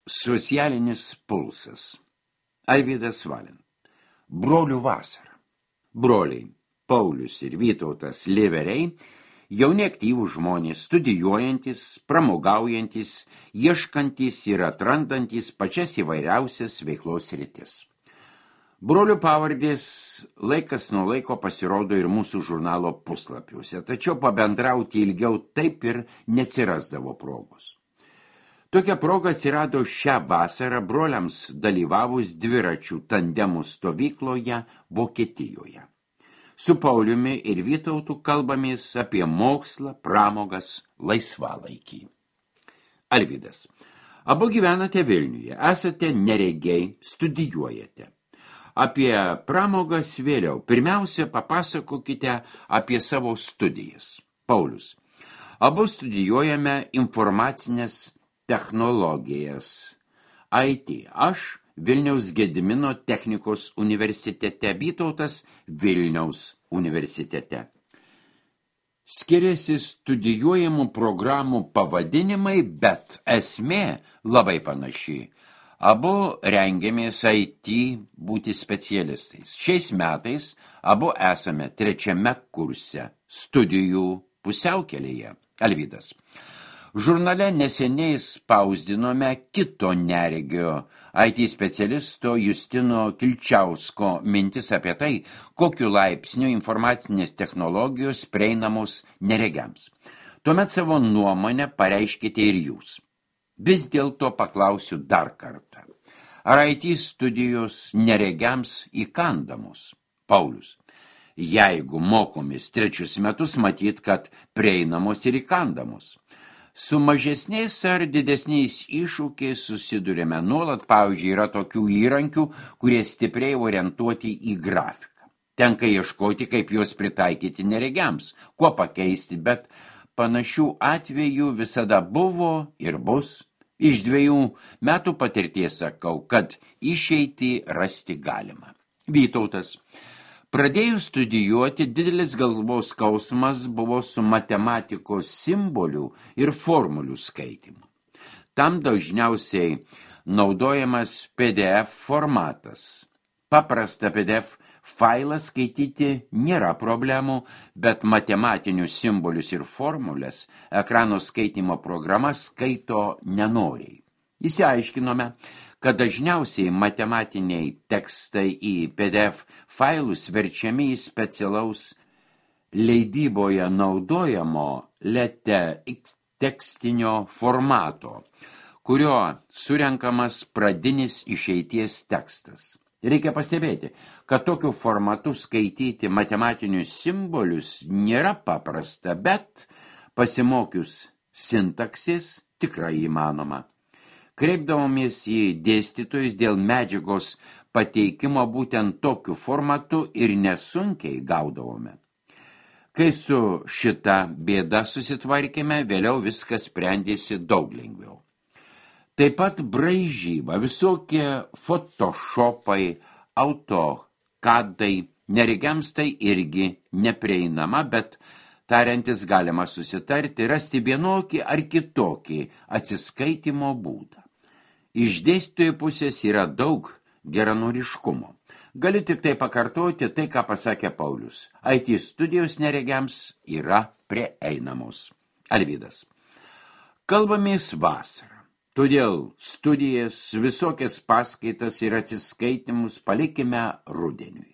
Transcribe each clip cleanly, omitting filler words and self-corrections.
Socialinis pulsas. Alvydas Valin. Brolių vasara. Broliai Paulius ir Vytautas Liveriai, jauni aktyvūs žmonės, studijuojantis, pramogaujantis, ieškantis ir atrandantis pačias įvairiausias veiklos sritis. Brolių pavardės laikas nuo laiko pasirodo ir mūsų žurnalo puslapiuose, tačiau pabendrauti ilgiau taip ir neatsirasdavo progos. Tokia proga atsirado šią vasarą broliams dalyvavus dviračių tandemų stovykloje Vokietijoje. Su Pauliumi ir Vytautu kalbamės apie mokslą, pramogas, laisvalaikį. Alvydas. Abu gyvenate Vilniuje, esate neregiai, studijuojate. Apie pramogas vėliau. Pirmiausia, papasakokite apie savo studijas. Paulius. Abu studijuojame informacinės technologijas. IT. Aš Vilniaus Gedimino technikos universitete, Vytautas Vilniaus universitete. Skiriasi studijuojamų programų pavadinimai, bet esmė labai panaši. Abu rengiamės IT būti specialistais. Šiais metais abu esame 3. kurse studijų pusiaukelėje. Alvydas. Žurnale neseniai spausdinome kito neregio IT specialisto Justino Kilčiausko mintis apie tai, kokiu laipsniu informacinės technologijos prieinamos neregiams. Tuomet savo nuomonę pareiškite ir jūs. Vis dėlto paklausiu dar kartą. Ar IT studijos neregiams įkandamos? Paulius. Jeigu mokomės 3 metus, matyt, kad prieinamos ir įkandamos. Su mažesniais ar didesniais iššūkiais susidurėme nuolat, pavyzdžiui, yra tokių įrankių, kurie stipriai orientuoti į grafiką. Tenka ieškoti, kaip juos pritaikyti neregiams, kuo pakeisti, bet panašių atvejų visada buvo ir bus. Iš 2 metų patirties sakau, kad išeitį rasti galima. Vytautas. Pradėjus studijuoti, didelis galvos skausmas buvo su matematikos simbolių ir formulių skaitimu. Tam dažniausiai naudojamas PDF formatas. Paprastą PDF failą skaityti nėra problemų, bet matematinius simbolius ir formulės ekrano skaitimo programa skaito nenoriai. Išsiaiškinome, kad dažniausiai matematiniai tekstai į PDF failus verčiami į specialaus leidyboje naudojamo LaTeX tekstinio formato, kurio surenkamas pradinis išeities tekstas. Reikia pastebėti, kad tokiu formatu skaityti matematinius simbolius nėra paprasta, bet pasimokius sintaksis tikrai įmanoma. Kreipdavomės į dėstytojus dėl medžiagos pateikimo būtent tokiu formatu ir nesunkiai gaudavome. Kai su šita bėda susitvarkėme, vėliau viskas sprendėsi daug lengviau. Taip pat braižyba, visokie photoshopai, AutoCADai, neregiams tai irgi neprieinama, bet tariantis galima susitarti, rasti vienokį ar kitokį atsiskaitimo būdą. Iš dėstytojų pusės yra daug geranoriškumo. Galiu tik tai pakartoti tai, ką pasakė Paulius. IT studijos neregiams yra prieinamos. Alvydas. Kalbamės vasarą. Todėl studijas, visokias paskaitas ir atsiskaitimus palikime rudeniui.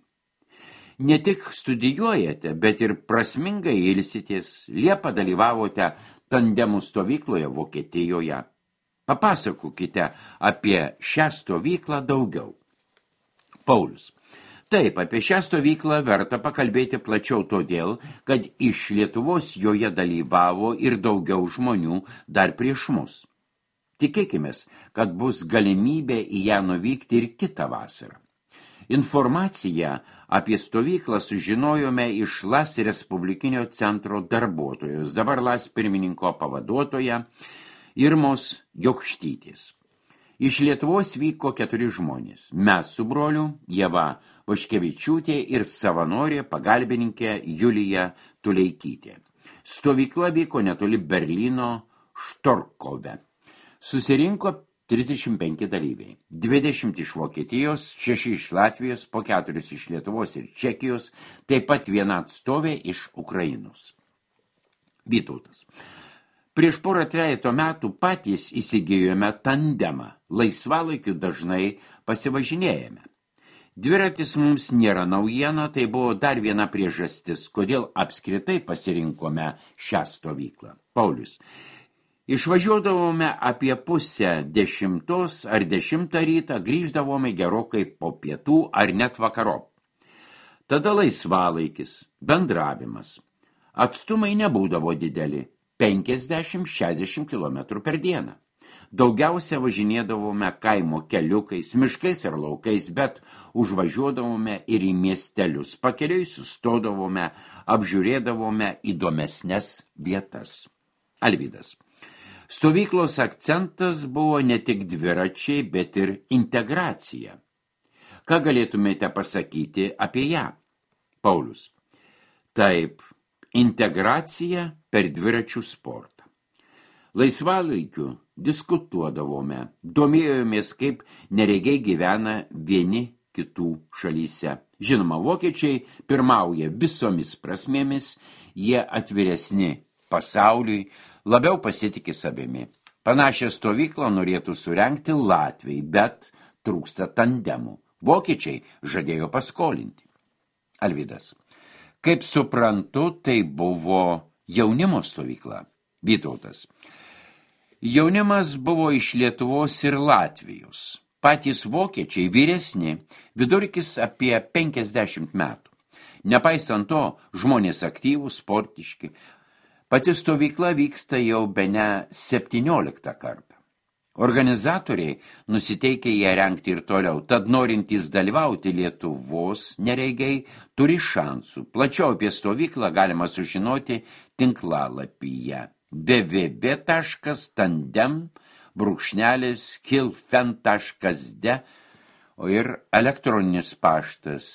Ne tik studijuojate, bet ir prasmingai ilsitės. Liepą dalyvavote tandemų stovykloje Vokietijoje. Papasakokite apie šią stovyklą daugiau. Paulius. Taip, apie šią stovyklą verta pakalbėti plačiau todėl, kad iš Lietuvos joje dalyvavo ir daugiau žmonių dar prieš mus. Tikėkimės, kad bus galimybė į ją nuvykti ir kitą vasarą. Informaciją apie stovyklą sužinojome iš LAS Respublikinio centro darbuotojos, dabar LAS pirmininko pavaduotoja Irmos Jokštytės. Iš Lietuvos vyko 4 žmonės. Mes su broliu, Ieva Vaškevičiūtė ir savanorė pagalbininkė Julija Tuleikytė. Stovykla vyko netoli Berlyno Štorkove. Susirinko 35 dalyviai. 20 iš Vokietijos, 6 iš Latvijos, po 4 iš Lietuvos ir Čekijos, taip pat viena atstovė iš Ukrainos. Vytautas. Prieš porą trejeto metų patys įsigijome tandemą, laisvalaikiu dažnai pasivažinėjame. Dviratis mums nėra naujiena, tai buvo dar viena priežastis, kodėl apskritai pasirinkome šią stovyklą. Paulius. Išvažiuodavome apie 9:30 ar 10 rytą, grįždavome gerokai po pietų ar net vakarop. Tada laisvalaikis, bendravimas. Atstumai nebūdavo dideli. 50-60 km per dieną. Daugiausia važinėdavome kaimo keliukais, miškais ir laukais, bet užvažiuodavome ir į miestelius. Pakeliui sustodavome, apžiūrėdavome įdomesnes vietas. Alvydas. Stovyklos akcentas buvo ne tik dviračiai, bet ir integracija. Ką galėtumėte pasakyti apie ją? Paulius. Taip, integracija per dviračių sportą. Laisvalaikiu diskutuodavome, domėjomės, kaip neregiai gyvena vieni kitų šalyse. Žinoma, vokiečiai pirmauja visomis prasmėmis, jie atviresni pasauliui, labiau pasitiki savimi. Panašią stovyklą norėtų surengti Latviai, bet trūksta tandemų. Vokiečiai žadėjo paskolinti. Alvydas. Kaip suprantu, tai buvo jaunimo stovykla. Vytautas. Jaunimas buvo iš Lietuvos ir Latvijos. Patys vokiečiai vyresni, vidurkis apie 50 metų. Nepaisant to, žmonės aktyvūs, sportiški. Pati stovykla vyksta jau bene 17 kartą. Organizatoriai nusiteikia ją rengti ir toliau, tad norintys dalyvauti Lietuvos neregiai turi šansų. Plačiau apie stovyklą galima sužinoti tinklalapyje www.tandem-kilfen.de, o ir elektroninis paštas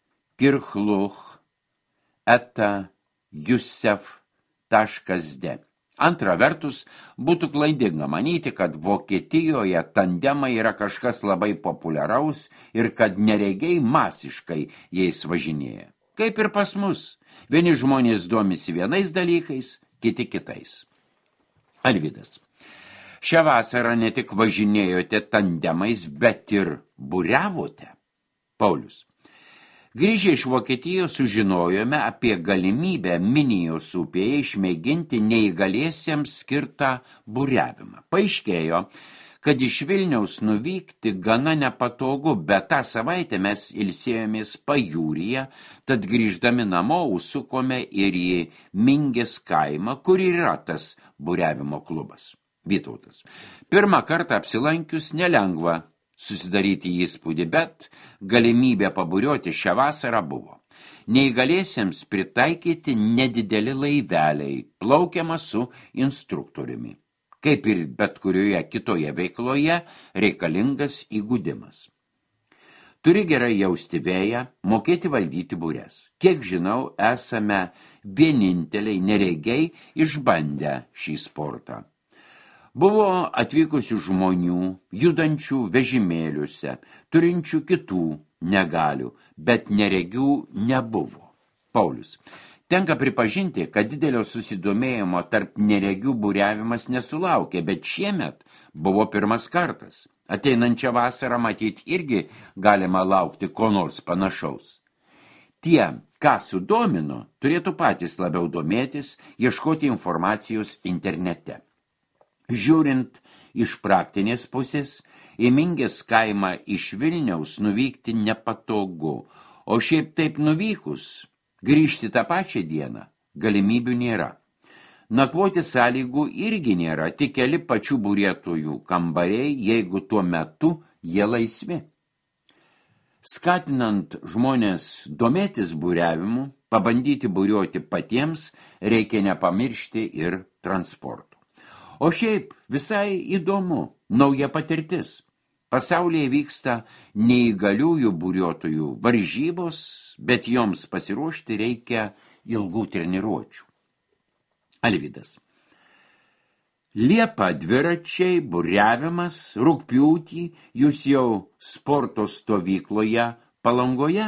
kirchluch@jusef.de. Antra vertus, būtų klaidinga manyti, kad Vokietijoje tandemai yra kažkas labai populiaraus ir kad neregiai masiškai jais važinėja. Kaip ir pas mus, vieni žmonės domisi vienais dalykais, kiti kitais. Alvydas. Šią vasarą ne tik važinėjote tandemais, bet ir buriavote. Paulius. Grįžę iš Vokietijos sužinojome apie galimybę Minijos upėje išmėginti neįgaliesiems skirtą buriavimą. Paaiškėjo, kad iš Vilniaus nuvykti gana nepatogu, bet tą savaitę mes ilsėjomės pajūryje, tad grįždami namo užsukome ir į Mingės kaimą, kur yra tas buriavimo klubas. Vytautas. Pirmą kartą apsilankius nelengva susidaryti įspūdį, bet galimybė paburiuoti šią vasarą buvo. Neįgaliesiems pritaikyti nedideli laiveliai, plaukiama su instruktoriumi. Kaip ir bet kurioje kitoje veikloje reikalingas įgudimas. Turi gerai jausti vėją, mokėti valdyti bures. Kiek žinau, esame vieninteliai neregiai išbandę šį sportą. Buvo atvykusių žmonių, judančių vežimėliuose, turinčių kitų negalių, bet neregių nebuvo. Paulius. Tenka pripažinti, kad didelio susidomėjimo tarp neregių buriavimas nesulaukė, bet šiemet buvo pirmas kartas. Ateinančią vasarą matyti irgi galima laukti ko nors panašaus. Tie, ką sudomino, turėtų patys labiau domėtis, ieškoti informacijos internete. Žiūrint iš praktinės pusės, į Mingės kaimą iš Vilniaus nuvykti nepatogu, o šiaip taip nuvykus, grįžti tą pačią dieną, galimybių nėra. Nakvoti sąlygų irgi nėra, tik keli pačių burėtojų kambariai, jeigu tuo metu jie laisvi. Skatinant žmonės domėtis buriavimu, pabandyti buriuoti patiems, reikia nepamiršti ir transporto. O šiaip visai įdomu, nauja patirtis. Pasaulyje vyksta neįgaliųjų buriuotojų varžybos, bet joms pasiruošti reikia ilgų treniruočių. Alvydas. Liepa dviračiai, buriavimas, rugpjūtį jūs jau sporto stovykloje Palangoje?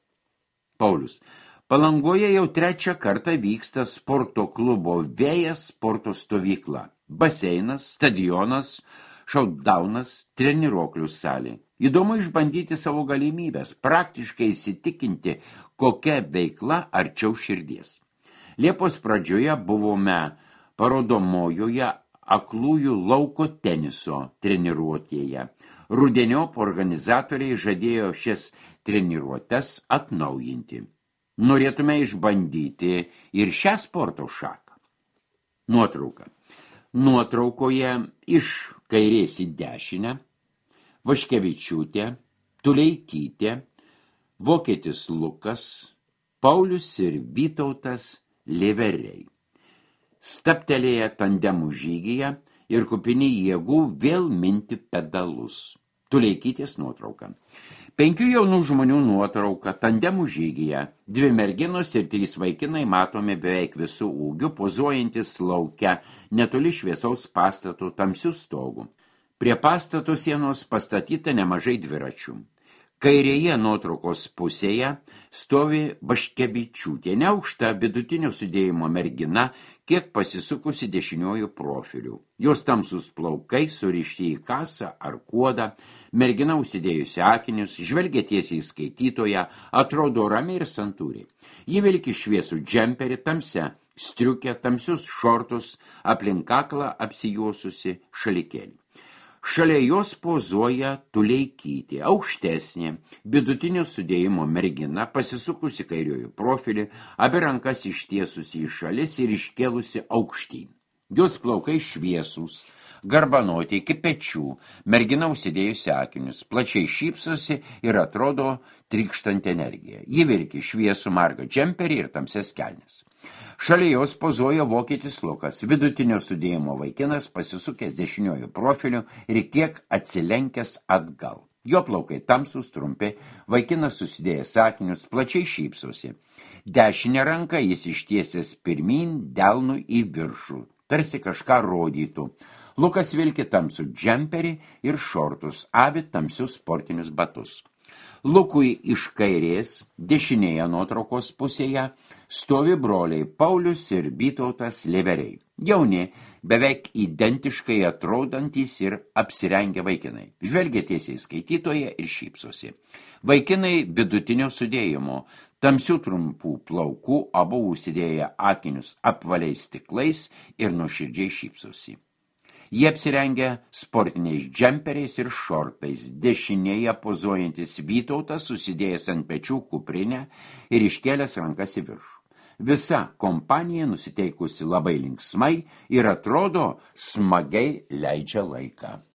Paulius. Palangoje jau 3 kartą vyksta sporto klubo Vėjas sporto stovykla. Baseinas, stadionas, šautdaunas, treniruoklių salė. Įdomu išbandyti savo galimybės, praktiškai įsitikinti, kokia veikla arčiau širdies. Liepos pradžioje buvome parodomojoje aklųjų lauko teniso treniruotėje. Rudeniop organizatoriai žadėjo šias treniruotes atnaujinti. Norėtume išbandyti ir šią sporto šaką. Nuotrauka. Nuotraukoje iš kairės į dešinę Vaškevičiūtė, Tuleikytė, vokietis Lukas, Paulius ir Vytautas Leveriai. Staptelėję tandemų žygyje ir kupini jėgų vėl minti pedalus. Tuleikytės nuotrauka. 5 jaunų žmonių nuotrauka tandemų žygyje. 2 merginos ir 3 vaikinai matomi beveik visų ūgių, pozuojantis lauke, netoli šviesaus pastato tamsių stogų. Prie pastato sienos pastatyta nemažai dviračių. Kairėje nuotraukos pusėje stovi Vaškevičiūtė, neaukšta vidutinio sudėjimo mergina, kiek pasisukusi dešiniuoju profiliu. Jos tamsus plaukai surišti į kasą ar kuodą, mergina užsidėjusi akinius, žvelgia tiesiai į skaitytoją, atrodo ramiai ir santūriai. Ji vilki šviesų džemperį, tamsią striukę, tamsius šortus, aplink kaklą apsijuosusi šalikėlį. Šalia jos pozuoja Tuleikytė, aukštesnė, vidutinio sudėjimo mergina, pasisukusi kairiojų profilį, abi rankas ištiesusi į šalis ir iškėlusi aukštyn. Jos plaukai šviesūs, garbanoti iki pečių, mergina užsidėjusi akinius, plačiai šypsosi ir atrodo trykštant energiją. Ji vilki šviesų margą džemperį ir tamsias kelnes. Šalia jos pozuoja vokietis Lukas, vidutinio sudėjimo vaikinas, pasisukęs dešiniuoju profiliu ir kiek atsilenkęs atgal. Jo plaukai tamsūs, trumpi, vaikinas susidėjęs akinius, plačiai šypsosi. Dešinę ranką jis ištiesęs pirmyn, delnu į viršų, tarsi kažką rodytų. Lukas vilki tamsų džemperį ir šortus, avi tamsius sportinius batus. Lukui iš kairės, dešinėje nuotraukos pusėje, stovi broliai Paulius ir Vytautas Leveriai. Jauni, beveik identiškai atrodantys ir apsirengę vaikinai. Žvelgia tiesiai skaitytoje ir šypsosi. Vaikinai vidutinio sudėjimo, tamsių trumpų plaukų, abu užsidėję akinius apvaliais stiklais ir nuoširdžiai šypsosi. Jie apsirengia sportiniais džemperiais ir šortais, dešinėje pozuojantis Vytautas susidėjęs ant pečių kuprinę ir iškėlęs rankas į viršų. Visa kompanija nusiteikusi labai linksmai ir atrodo smagiai leidžia laiką.